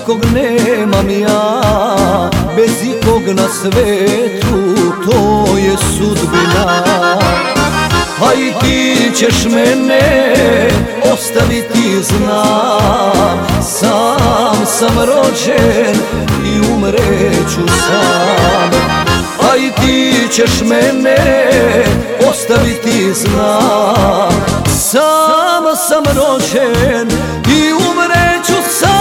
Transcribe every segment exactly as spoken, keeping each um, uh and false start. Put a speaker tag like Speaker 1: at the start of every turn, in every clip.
Speaker 1: nikog nemam ja, bez ikog na svetu, to je sudbina. A i ti ćeš mene ostaviti, znam, sam sam rođen i umreću sam. A i ti ćeš mene ostaviti, znam, sam sam rođen i umreću sam.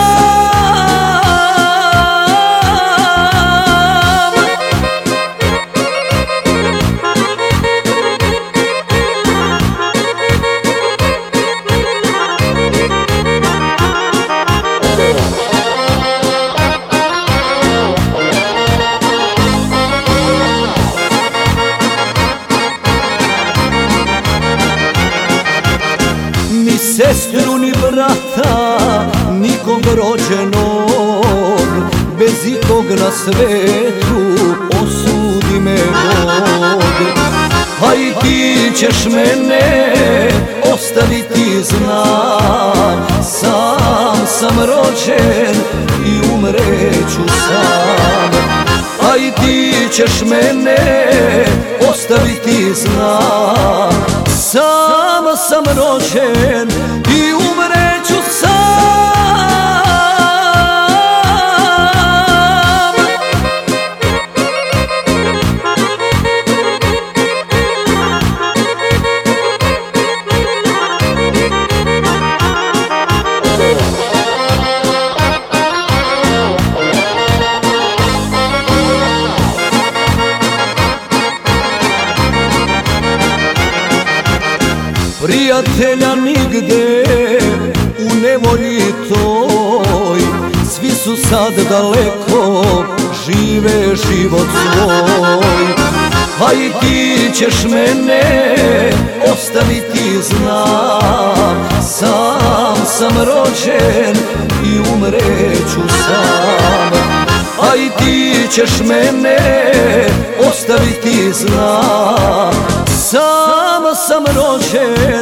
Speaker 1: Ni sestru, ni brata, nikog rođenog, bez ikog na svetu, osudi me Bog. A i ti ćeš mene ostaviti, znam, sam sam rođen i umreću sam. A i ti ćeš mene ostaviti, znam, sam sam rođen i umreću sam. Prijatelja nigde u nevolji toj, svi su sad daleko, žive život svoj. A i ti ćeš mene ostaviti, znam, sam sam rođen i umreću sam. A i ti ćeš mene ostaviti, znam, sam sam rođen